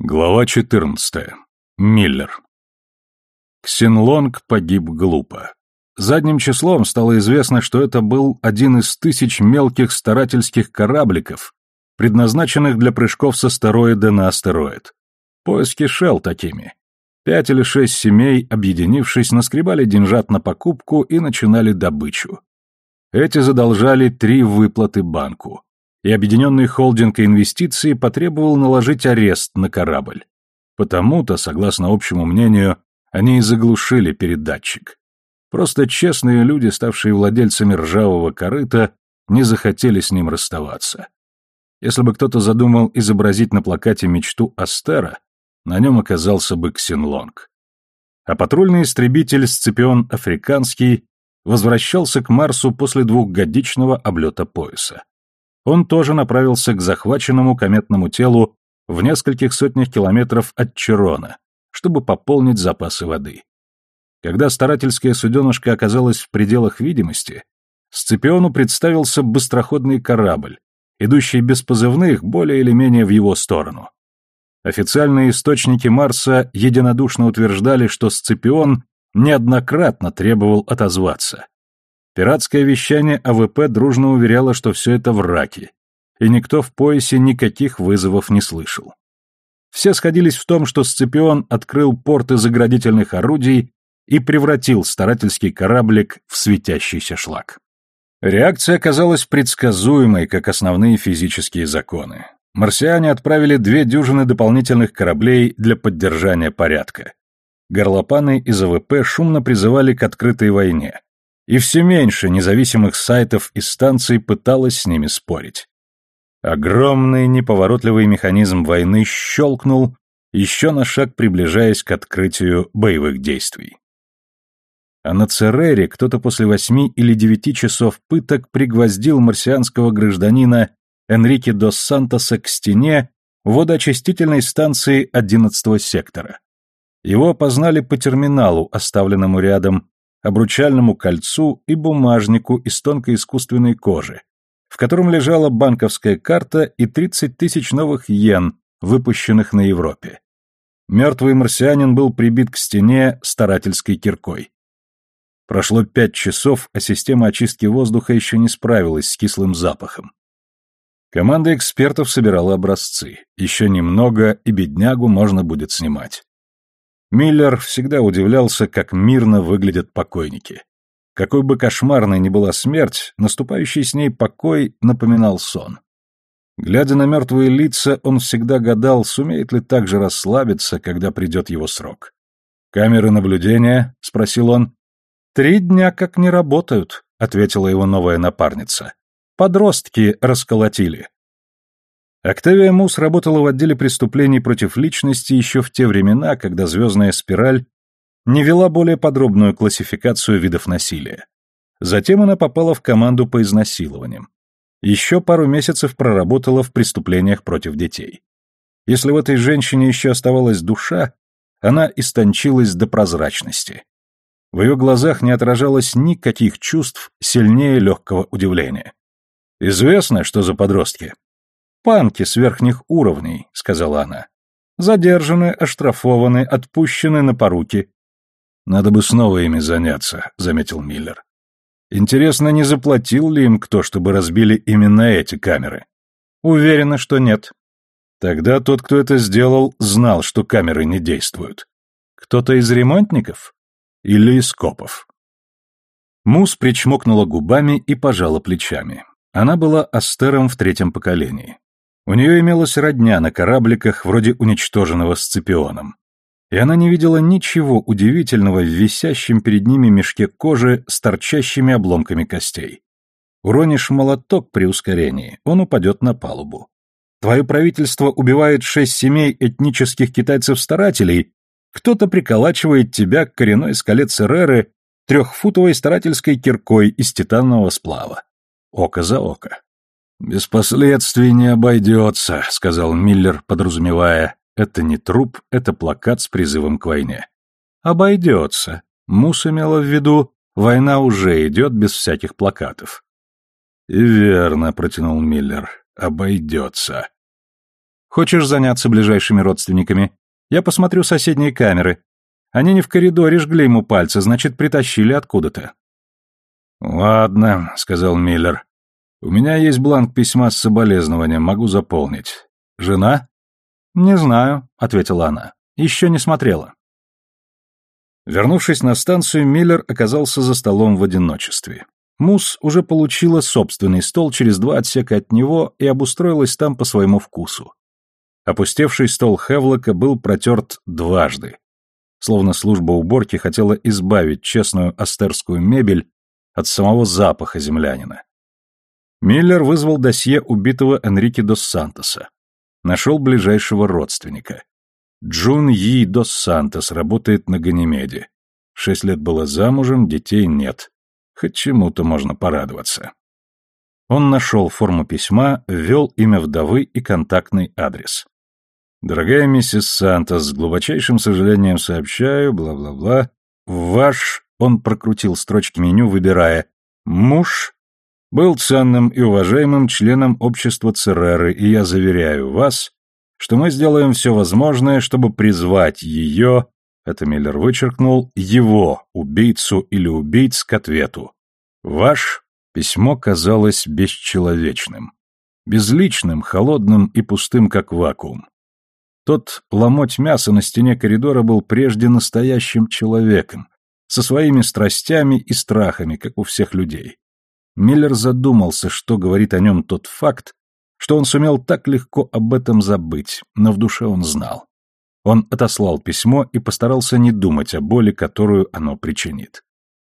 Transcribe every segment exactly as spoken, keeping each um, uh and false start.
Глава четырнадцатая. Миллер. Ксенлонг погиб глупо. Задним числом стало известно, что это был один из тысяч мелких старательских корабликов, предназначенных для прыжков с астероида на астероид. Поиск кишел такими. Пять или шесть семей, объединившись, наскребали деньжат на покупку и начинали добычу. Эти задолжали три выплаты банку. И объединенный холдинг инвестиций потребовал наложить арест на корабль. Потому-то, согласно общему мнению, они и заглушили передатчик. Просто честные люди, ставшие владельцами ржавого корыта, не захотели с ним расставаться. Если бы кто-то задумал изобразить на плакате мечту Астера, на нем оказался бы Ксенлонг. А патрульный истребитель Сципион Африканский возвращался к Марсу после двухгодичного облета пояса. Он тоже направился к захваченному кометному телу в нескольких сотнях километров от Чирона, чтобы пополнить запасы воды. Когда старательское суденышко оказалось в пределах видимости, Сципиону представился быстроходный корабль, идущий без позывных более или менее в его сторону. Официальные источники Марса единодушно утверждали, что Сципион неоднократно требовал отозваться. Пиратское вещание А В П дружно уверяло, что все это враки, и никто в поясе никаких вызовов не слышал. Все сходились в том, что Сципион открыл порты заградительных орудий и превратил старательский кораблик в светящийся шлак. Реакция оказалась предсказуемой, как основные физические законы. Марсиане отправили две дюжины дополнительных кораблей для поддержания порядка. Горлопаны из А В П шумно призывали к открытой войне. И все меньше независимых сайтов и станций пыталось с ними спорить. Огромный неповоротливый механизм войны щелкнул, еще на шаг приближаясь к открытию боевых действий. А на Церере кто-то после восьми или девяти часов пыток пригвоздил марсианского гражданина Энрике дос Сантоса к стене водоочистительной станции одиннадцатого сектора. Его опознали по терминалу, оставленному рядом, обручальному кольцу и бумажнику из тонкой искусственной кожи, в котором лежала банковская карта и тридцать тысяч новых йен, выпущенных на Европе. Мертвый марсианин был прибит к стене старательской киркой. Прошло пять часов, а система очистки воздуха еще не справилась с кислым запахом. Команда экспертов собирала образцы. Еще немного, и беднягу можно будет снимать. Миллер всегда удивлялся, как мирно выглядят покойники. Какой бы кошмарной ни была смерть, наступающий с ней покой напоминал сон. Глядя на мертвые лица, он всегда гадал, сумеет ли так же расслабиться, когда придет его срок. «Камеры наблюдения?» — спросил он. «Три дня как не работают», — ответила его новая напарница. «Подростки расколотили». Октавия Мус работала в отделе преступлений против личности еще в те времена, когда «Звездная спираль» не вела более подробную классификацию видов насилия. Затем она попала в команду по изнасилованиям. Еще пару месяцев проработала в преступлениях против детей. Если в этой женщине еще оставалась душа, она истончилась до прозрачности. В ее глазах не отражалось никаких чувств сильнее легкого удивления. «Известно, что за подростки?» «Панки с верхних уровней», — сказала она. «Задержаны, оштрафованы, отпущены на поруки». «Надо бы снова ими заняться», — заметил Миллер. «Интересно, не заплатил ли им кто, чтобы разбили именно эти камеры?» «Уверена, что нет». «Тогда тот, кто это сделал, знал, что камеры не действуют». «Кто-то из ремонтников?» «Или из копов». Мус причмокнула губами и пожала плечами. Она была астером в третьем поколении. У нее имелась родня на корабликах, вроде уничтоженного Сципионом. И она не видела ничего удивительного в висящем перед ними мешке кожи с торчащими обломками костей. Уронишь молоток при ускорении, он упадет на палубу. Твое правительство убивает шесть семей этнических китайцев-старателей, кто-то приколачивает тебя к коренной скале Цереры трехфутовой старательской киркой из титанового сплава. Око за око. «Без последствий не обойдется», — сказал Миллер, подразумевая, это не труп, это плакат с призывом к войне. «Обойдется». Мус имела в виду, война уже идет без всяких плакатов. «И верно», — протянул Миллер, — «обойдется». Хочешь заняться ближайшими родственниками? Я посмотрю соседние камеры. Они не в коридоре жгли ему пальцы, значит, притащили откуда-то». «Ладно», — сказал Миллер. «У меня есть бланк письма с соболезнованием, могу заполнить. Жена?» «Не знаю», — ответила она. «Еще не смотрела». Вернувшись на станцию, Миллер оказался за столом в одиночестве. Мусс уже получила собственный стол через два отсека от него и обустроилась там по своему вкусу. Опустевший стол Хевлока был протерт дважды. Словно служба уборки хотела избавить честную астерскую мебель от самого запаха землянина. Миллер вызвал досье убитого Энрике дос Сантоса. Нашел ближайшего родственника. Джун Йи дос Сантос работает на Ганимеде. Шесть лет была замужем, детей нет. Хоть чему-то можно порадоваться. Он нашел форму письма, ввел имя вдовы и контактный адрес. «Дорогая миссис Сантос, с глубочайшим сожалением сообщаю, бла-бла-бла, ваш...» Он прокрутил строчки меню, выбирая. «Муж был ценным и уважаемым членом общества Цереры, и я заверяю вас, что мы сделаем все возможное, чтобы призвать ее...» Это Миллер вычеркнул, его, убийцу или убийц, к ответу. Ваш письмо казалось бесчеловечным, безличным, холодным и пустым, как вакуум. Тот ломоть мяса на стене коридора был прежде настоящим человеком, со своими страстями и страхами, как у всех людей. Миллер задумался, что говорит о нем тот факт, что он сумел так легко об этом забыть, но в душе он знал. Он отослал письмо и постарался не думать о боли, которую оно причинит.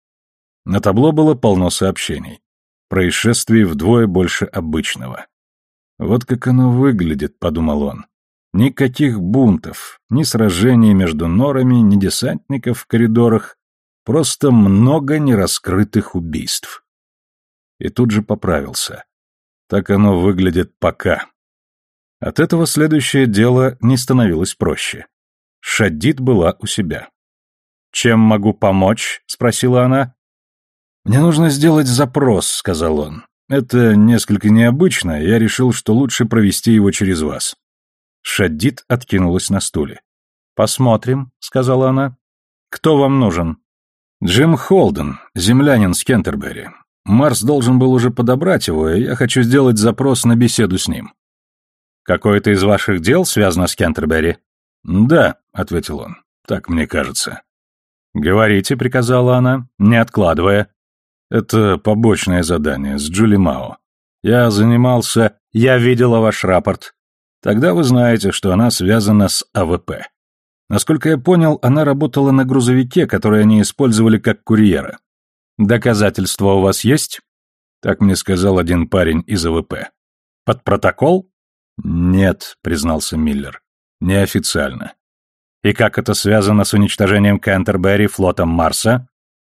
На табло было полно сообщений. Происшествий вдвое больше обычного. «Вот как оно выглядит», — подумал он. «Никаких бунтов, ни сражений между норами, ни десантников в коридорах, просто много нераскрытых убийств». И тут же поправился. Так оно выглядит пока. От этого следующее дело не становилось проще. Шадид была у себя. «Чем могу помочь?» — спросила она. «Мне нужно сделать запрос», — сказал он. «Это несколько необычно, я решил, что лучше провести его через вас». Шадид откинулась на стуле. «Посмотрим», — сказала она. «Кто вам нужен?» «Джим Холден, землянин с Кентербери. Марс должен был уже подобрать его, и я хочу сделать запрос на беседу с ним». «Какое-то из ваших дел связано с Кентербери?» «Да», — ответил он, — «так мне кажется». «Говорите», — приказала она, не откладывая. «Это побочное задание с Джули Мао. Я занимался...» «Я видела ваш рапорт. Тогда вы знаете, что она связана с А В П. Насколько я понял, она работала на грузовике, который они использовали как курьера. Доказательства у вас есть?» Так мне сказал один парень из А В П. «Под протокол?» «Нет», — признался Миллер, — «неофициально». «И как это связано с уничтожением Кентербери флотом Марса?»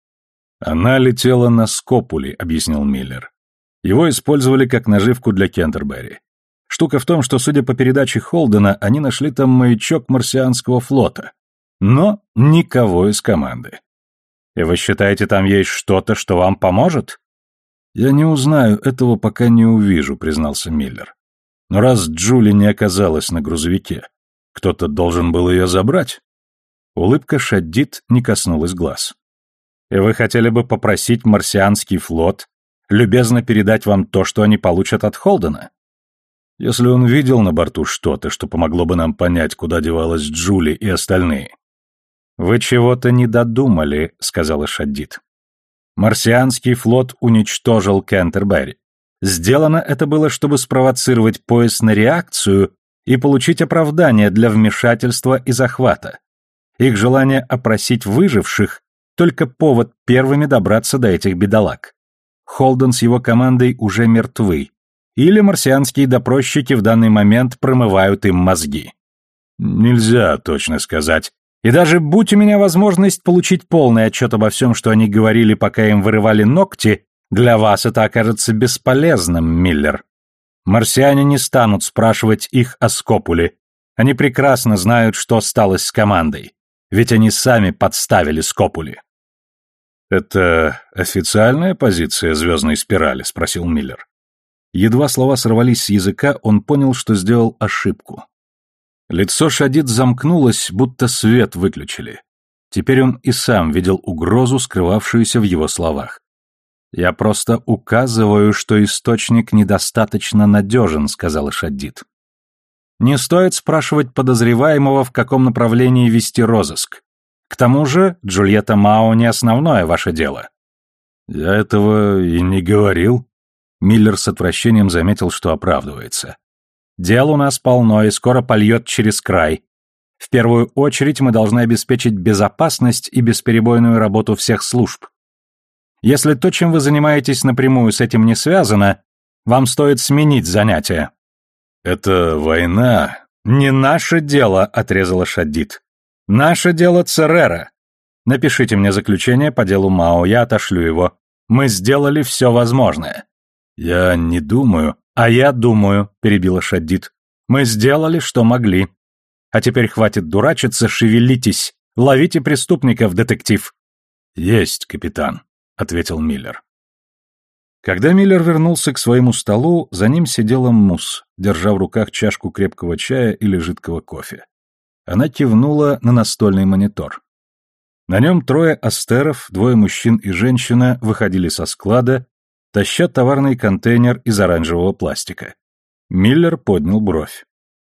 «Она летела на Скопули», — объяснил Миллер. «Его использовали как наживку для Кентербери. Штука в том, что, судя по передаче Холдена, они нашли там маячок марсианского флота. Но никого из команды». «И вы считаете, там есть что-то, что вам поможет?» «Я не узнаю этого, пока не увижу», — признался Миллер. «Но раз Джули не оказалась на грузовике, кто-то должен был ее забрать». Улыбка Шадид не коснулась глаз. «И вы хотели бы попросить марсианский флот любезно передать вам то, что они получат от Холдена?» «Если он видел на борту что-то, что помогло бы нам понять, куда девалась Джули и остальные». «Вы чего-то не додумали», — сказала Шадид. «Марсианский флот уничтожил Кентербери. Сделано это было, чтобы спровоцировать пояс на реакцию и получить оправдание для вмешательства и захвата. Их желание опросить выживших — только повод первыми добраться до этих бедолаг. Холден с его командой уже мертвы, или марсианские допросчики в данный момент промывают им мозги. Нельзя точно сказать. И даже будь у меня возможность получить полный отчет обо всем, что они говорили, пока им вырывали ногти, для вас это окажется бесполезным, Миллер. Марсиане не станут спрашивать их о Скопуле. Они прекрасно знают, что стало с командой. Ведь они сами подставили Скопули. «Это официальная позиция звездной спирали?» — спросил Миллер. Едва слова сорвались с языка, он понял, что сделал ошибку. Лицо Шадид замкнулось, будто свет выключили. Теперь он и сам видел угрозу, скрывавшуюся в его словах. «Я просто указываю, что источник недостаточно надежен», — сказала Шадид. «Не стоит спрашивать подозреваемого, в каком направлении вести розыск. К тому же Джульетта Мао не основное ваше дело». «Я этого и не говорил». Миллер с отвращением заметил, что оправдывается. «Дел у нас полно и скоро польет через край. В первую очередь мы должны обеспечить безопасность и бесперебойную работу всех служб. Если то, чем вы занимаетесь, напрямую с этим не связано, вам стоит сменить занятие». «Это война». «Не наше дело», — отрезала Шадид. «Наше дело Церера. Напишите мне заключение по делу Мао, я отошлю его. Мы сделали все возможное». «Я не думаю». «А я думаю», — перебила Шадид. «Мы сделали, что могли. А теперь хватит дурачиться, шевелитесь. Ловите преступников, детектив». «Есть, капитан», — ответил Миллер. Когда Миллер вернулся к своему столу, за ним сидела Мусс, держа в руках чашку крепкого чая или жидкого кофе. Она кивнула на настольный монитор. На нем трое астеров, двое мужчин и женщина, выходили со склада, таща товарный контейнер из оранжевого пластика. Миллер поднял бровь.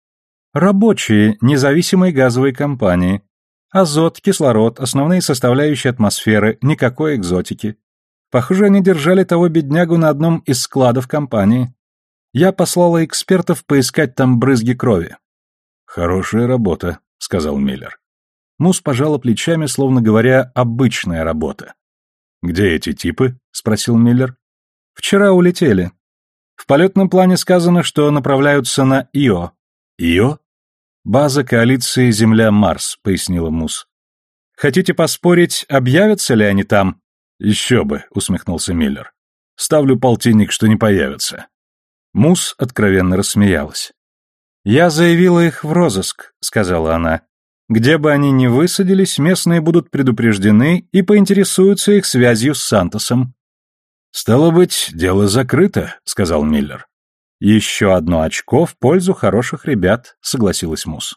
«Рабочие независимой газовой компании. Азот, кислород, основные составляющие атмосферы, никакой экзотики. Похоже, они держали того беднягу на одном из складов компании. Я послала экспертов поискать там брызги крови». «Хорошая работа», — сказал Миллер. Мусс пожала плечами, словно говоря, обычная работа. «Где эти типы?» — спросил Миллер. «Вчера улетели. В полетном плане сказано, что направляются на Ио». «Ио?» «База коалиции Земля-Марс», — пояснила Мусс. «Хотите поспорить, объявятся ли они там?» «Еще бы», — усмехнулся Миллер. «Ставлю полтинник, что не появятся». Мусс откровенно рассмеялась. «Я заявила их в розыск», — сказала она. «Где бы они ни высадились, местные будут предупреждены и поинтересуются их связью с Сантосом». «Стало быть, дело закрыто», — сказал Миллер. «Еще одно очко в пользу хороших ребят», — согласилась Мусс.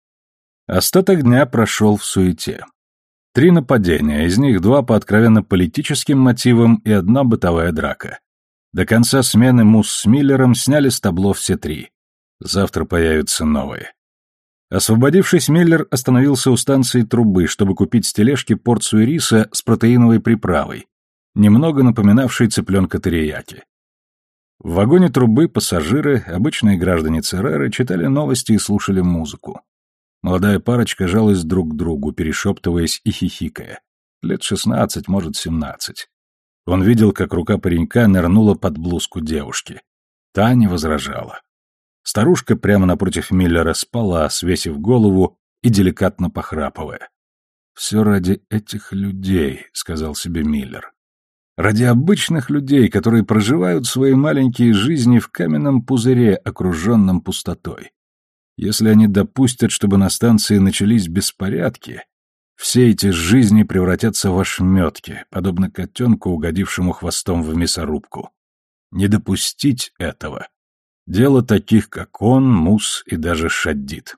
Остаток дня прошел в суете. Три нападения, из них два по откровенно политическим мотивам и одна бытовая драка. До конца смены Мусс с Миллером сняли с табло все три. Завтра появятся новые. Освободившись, Миллер остановился у станции Трубы, чтобы купить с тележки порцию риса с протеиновой приправой, немного напоминавшей цыпленка терияки. В вагоне Трубы пассажиры, обычные граждане Цереры, читали новости и слушали музыку. Молодая парочка жалась друг к другу, перешептываясь и хихикая. Лет шестнадцать, может, семнадцать. Он видел, как рука паренька нырнула под блузку девушки. Та не возражала. Старушка прямо напротив Миллера спала, свесив голову и деликатно похрапывая. «Все ради этих людей», — сказал себе Миллер. «Ради обычных людей, которые проживают свои маленькие жизни в каменном пузыре, окруженном пустотой. Если они допустят, чтобы на станции начались беспорядки, все эти жизни превратятся в ошметки, подобно котенку, угодившему хвостом в мясорубку. Не допустить этого — дело таких, как он, Мусс и даже Шадид».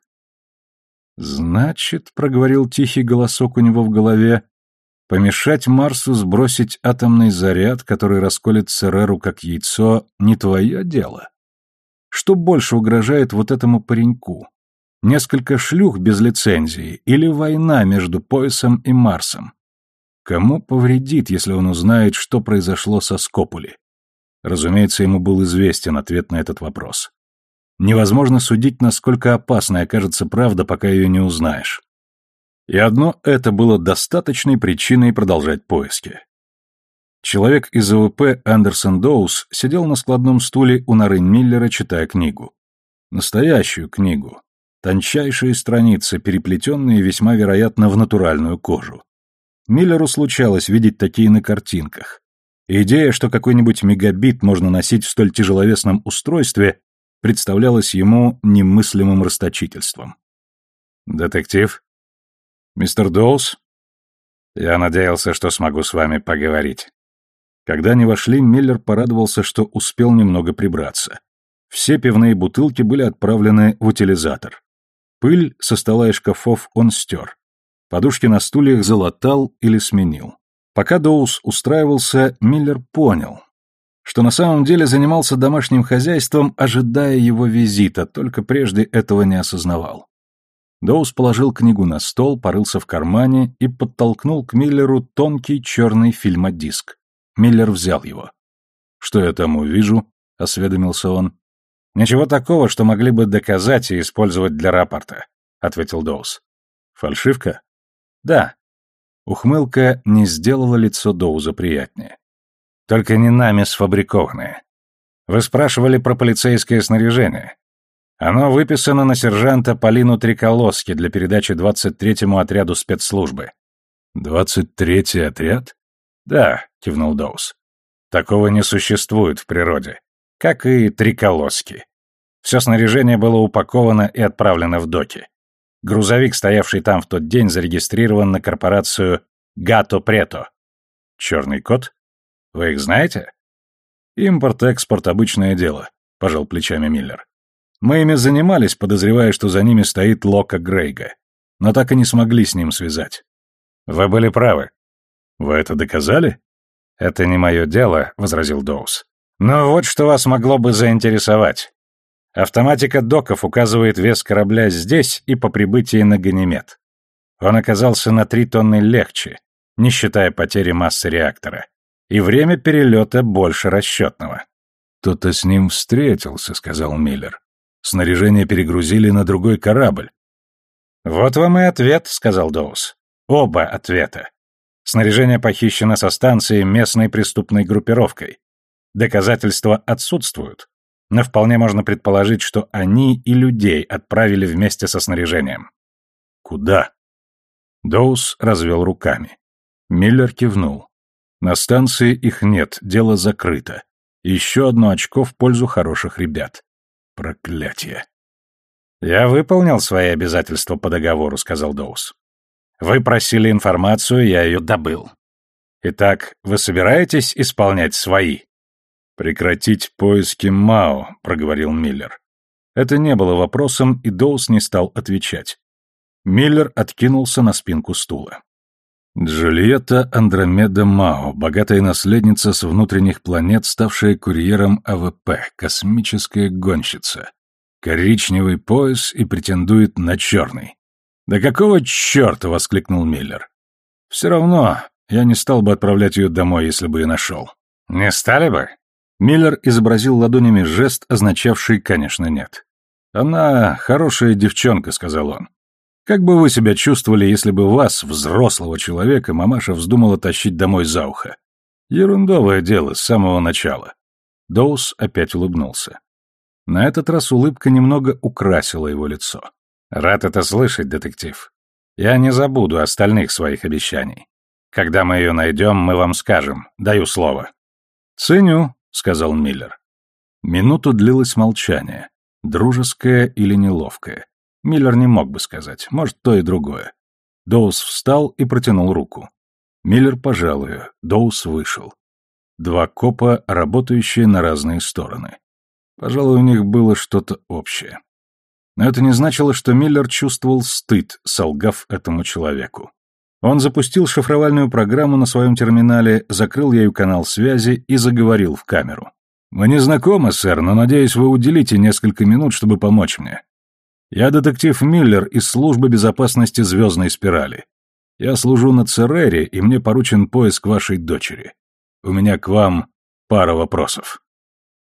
«Значит, — проговорил тихий голосок у него в голове, — помешать Марсу сбросить атомный заряд, который расколет Цереру как яйцо, не твое дело? Что больше угрожает вот этому пареньку? Несколько шлюх без лицензии или война между Поясом и Марсом? Кому повредит, если он узнает, что произошло со Скопули?» Разумеется, ему был известен ответ на этот вопрос. Невозможно судить, насколько опасной окажется правда, пока ее не узнаешь. И одно это было достаточной причиной продолжать поиски. Человек из А В П Андерсон Доус сидел на складном стуле у норы Миллера, читая книгу. Настоящую книгу. Тончайшие страницы, переплетенные весьма вероятно в натуральную кожу. Миллеру случалось видеть такие на картинках. И идея, что какой-нибудь мегабит можно носить в столь тяжеловесном устройстве, представлялась ему немыслимым расточительством. «Детектив? Мистер Доус? Я надеялся, что смогу с вами поговорить». Когда они вошли, Миллер порадовался, что успел немного прибраться. Все пивные бутылки были отправлены в утилизатор. Пыль со стола и шкафов он стер. Подушки на стульях залатал или сменил. Пока Доус устраивался, Миллер понял, что на самом деле занимался домашним хозяйством, ожидая его визита, только прежде этого не осознавал. Доус положил книгу на стол, порылся в кармане и подтолкнул к Миллеру тонкий черный фильмодиск. Миллер взял его. «Что я там увижу?» — осведомился он. «Ничего такого, что могли бы доказать и использовать для рапорта», — ответил Доус. «Фальшивка?» «Да». Ухмылка не сделала лицо Доуза приятнее. «Только не нами сфабрикованное. Вы спрашивали про полицейское снаряжение. Оно выписано на сержанта Полину Триколоски для передачи двадцать третьему отряду спецслужбы». «Двадцать третий отряд?» «Да», — кивнул Доус. «Такого не существует в природе. Как и Триколоски. Все снаряжение было упаковано и отправлено в доки. Грузовик, стоявший там в тот день, зарегистрирован на корпорацию «Гато Прето». «Черный кот? Вы их знаете?» «Импорт-экспорт — обычное дело», — пожал плечами Миллер. «Мы ими занимались, подозревая, что за ними стоит Лока Грейга, но так и не смогли с ним связать». «Вы были правы». «Вы это доказали?» «Это не мое дело», — возразил Доус. «Но вот что вас могло бы заинтересовать. Автоматика доков указывает вес корабля здесь и по прибытии на Ганимед. Он оказался на три тонны легче, не считая потери массы реактора, и время перелета больше расчетного». «Кто-то с ним встретился», — сказал Миллер. «Снаряжение перегрузили на другой корабль». «Вот вам и ответ», — сказал Доус. «Оба ответа. Снаряжение похищено со станции местной преступной группировкой. Доказательства отсутствуют, но вполне можно предположить, что они и людей отправили вместе со снаряжением». «Куда?» Доус развел руками. Миллер кивнул. «На станции их нет, дело закрыто. Еще одно очко в пользу хороших ребят. Проклятие!» «Я выполнил свои обязательства по договору», — сказал Доус. «Вы просили информацию, я ее добыл. Итак, вы собираетесь исполнять свои?» «Прекратить поиски Мао», — проговорил Миллер. Это не было вопросом, и Доус не стал отвечать. Миллер откинулся на спинку стула. Джульетта Андромеда Мао, богатая наследница с внутренних планет, ставшая курьером А В П, космическая гонщица. Коричневый пояс и претендует на черный. «Да какого черта?» — воскликнул Миллер. «Все равно, я не стал бы отправлять ее домой, если бы и нашел». «Не стали бы?» Миллер изобразил ладонями жест, означавший, конечно, нет. «Она хорошая девчонка», — сказал он. «Как бы вы себя чувствовали, если бы вас, взрослого человека, мамаша вздумала тащить домой за ухо? Ерундовое дело с самого начала». Доус опять улыбнулся. На этот раз улыбка немного украсила его лицо. «Рад это слышать, детектив. Я не забуду остальных своих обещаний. Когда мы ее найдем, мы вам скажем. Даю слово». «Ценю», — сказал Миллер. Минуту длилось молчание. Дружеское или неловкое. Миллер не мог бы сказать. Может, то и другое. Доус встал и протянул руку. Миллер пожал ее. Доус вышел. Два копа, работающие на разные стороны. Пожалуй, у них было что-то общее. Но это не значило, что Миллер чувствовал стыд, солгав этому человеку. Он запустил шифровальную программу на своем терминале, закрыл ею канал связи и заговорил в камеру. «Мы не знакомы, сэр, но, надеюсь, вы уделите несколько минут, чтобы помочь мне. Я детектив Миллер из службы безопасности звездной спирали. Я служу на Церере, и мне поручен поиск вашей дочери. У меня к вам пара вопросов».